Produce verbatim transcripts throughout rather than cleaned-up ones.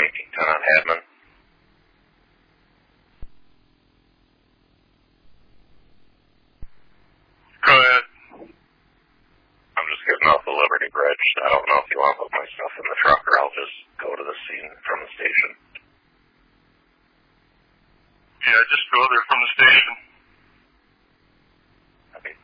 eighteen ten on Hadman. Go ahead. I'm just getting off the Liberty Bridge. I don't know if you want to put my stuff in the truck or I'll just go to the scene from the station. Yeah, just go there from the station. Okay.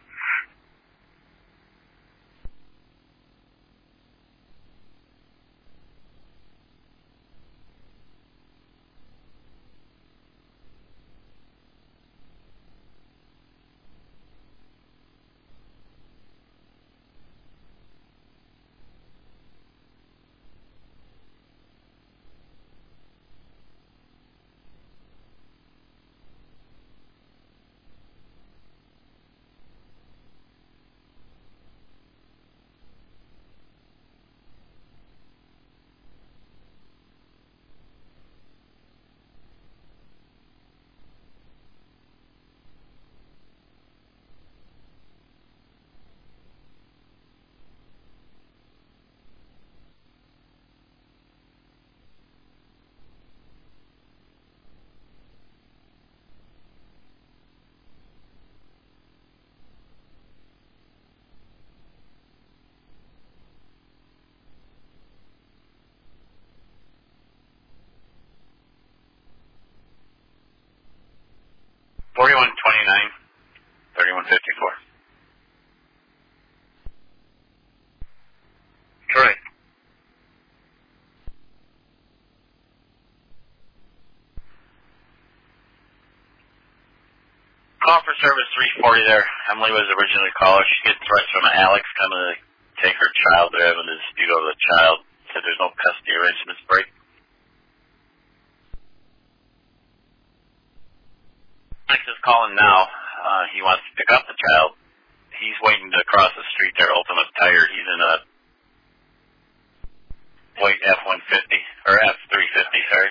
forty-one twenty-nine, thirty-one fifty-four. Troy. Call for service three forty there. Emily was originally caller. She gets threats from Alex coming to take her child. They're having a dispute over the child. Said there's no custody arrangements break. Alex is calling now. Uh, he wants to pick up the child. He's waiting to cross the street there, Ultimate Tire. He's in a white F one fifty, or F three fifty, sorry.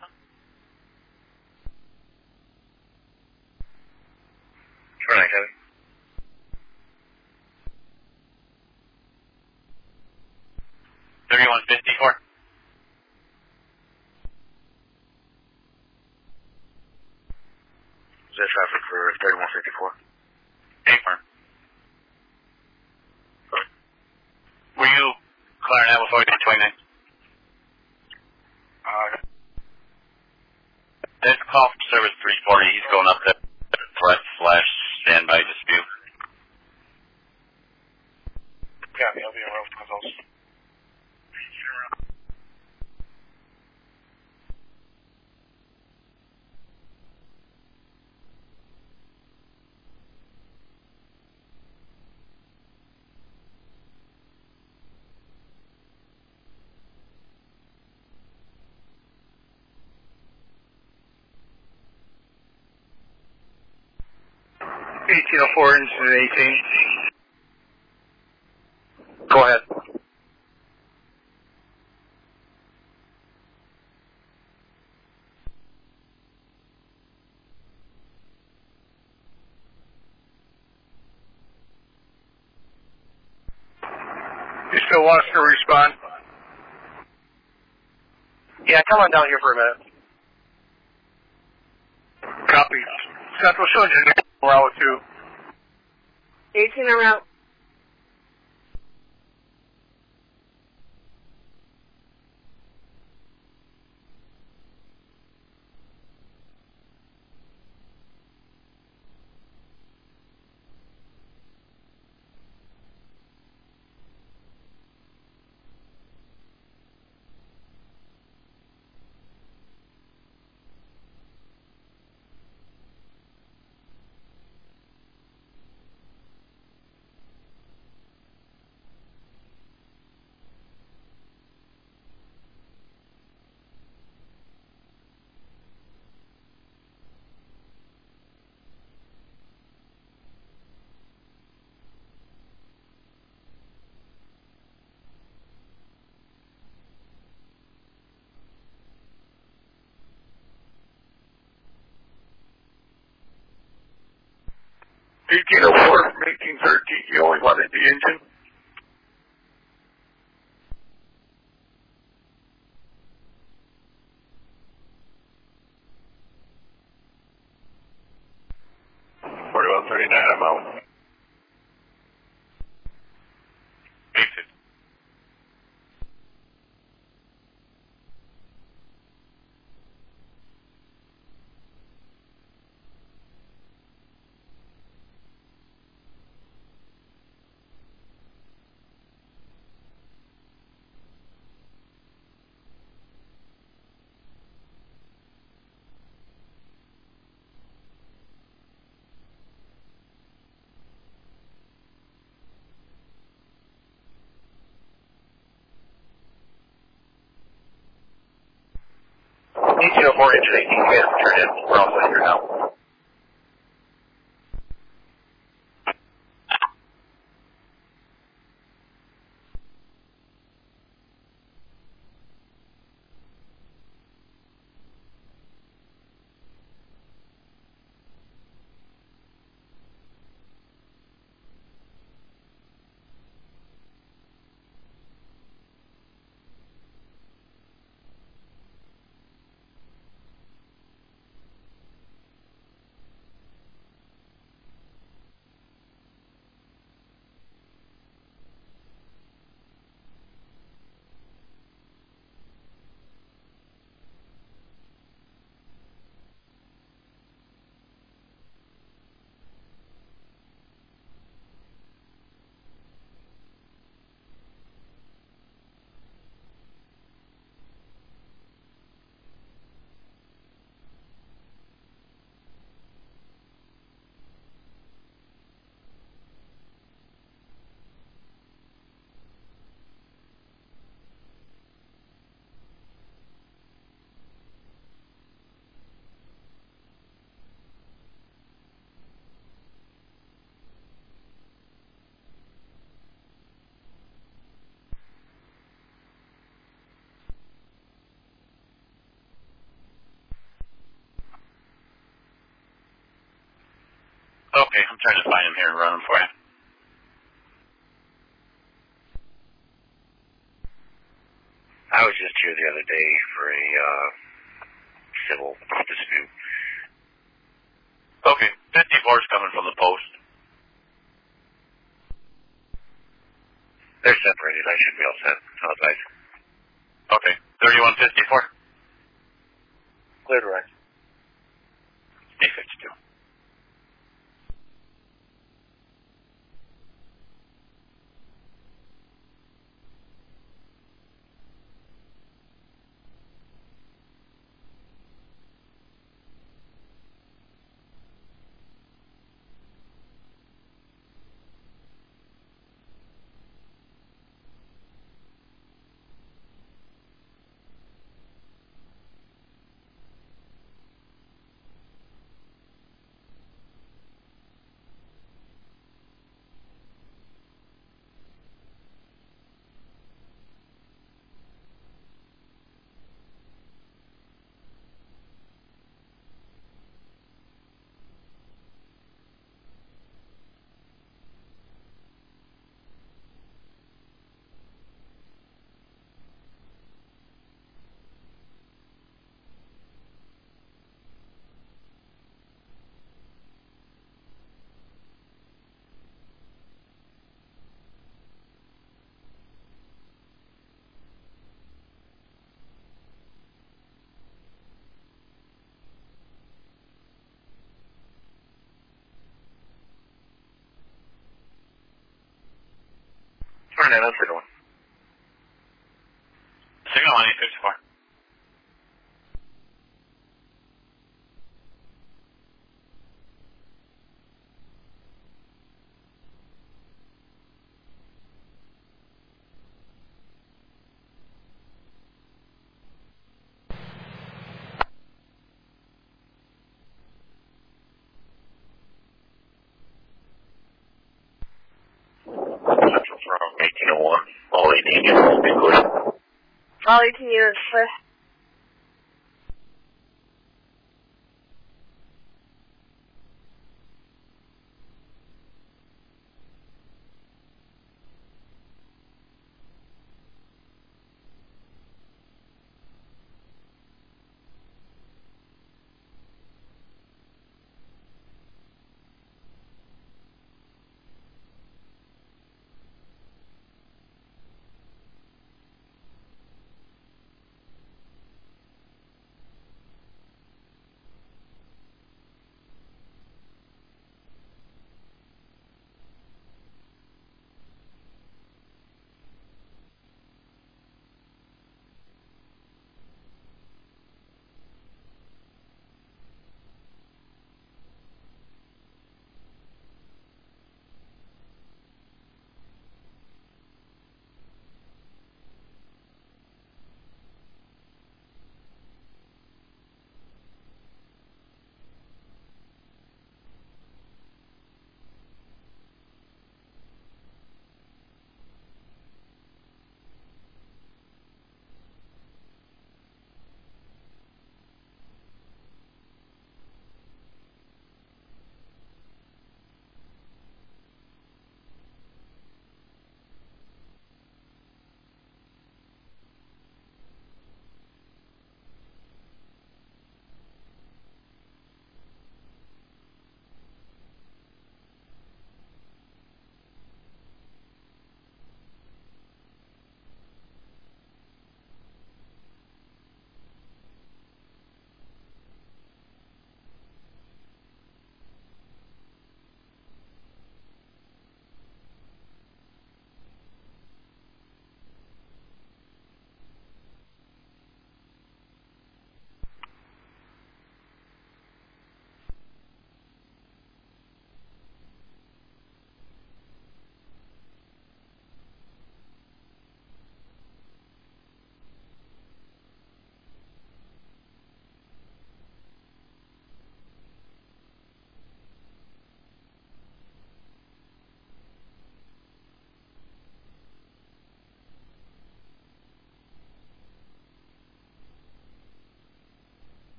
Troy, Kevin. thirty-one fifty-four. Is that traffic for thirty-one fifty-four? Hey, firm. Were you clearing out with forty-one twenty-nine? Uh, There's a call from service three forty. He's going up there. Threat slash standby dispute. yeah, I'll be around for those. eighteen oh four, incident eighteen. Go ahead. You still want us to respond? Yeah, come on down here for a minute. Copy. Central Surgeon, Morale two. eighteen around. eighteen oh four, eighteen thirteen, you only wanted the engine? carry that amount. eight fifty. Detail mortgage and eighteen K has turned in. We're all set here now. Okay, I'm trying to find him here and run him for you. I was just here the other day for a uh, civil dispute. Okay, fifty-four is coming from the post. They're separated. I should be all set. How's that? Okay, thirty-one fifty-four. Clear direct. eight fifty-two. Turn in. How's it going? Signal on eight fifty-four. Central from eighteen oh one. All eighteen units will be clear. All eighteen units clear.